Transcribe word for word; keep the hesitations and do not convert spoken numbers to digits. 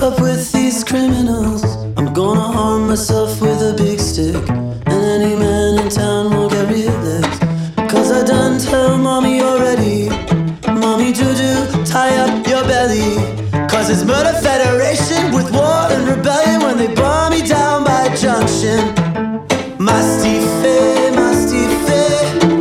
up with these criminals. I'm gonna harm myself with a big stick, and any man in town will get real licked. Cause I done tell mommy already, mommy Juju, tie up your belly, cause it's Murder Federation.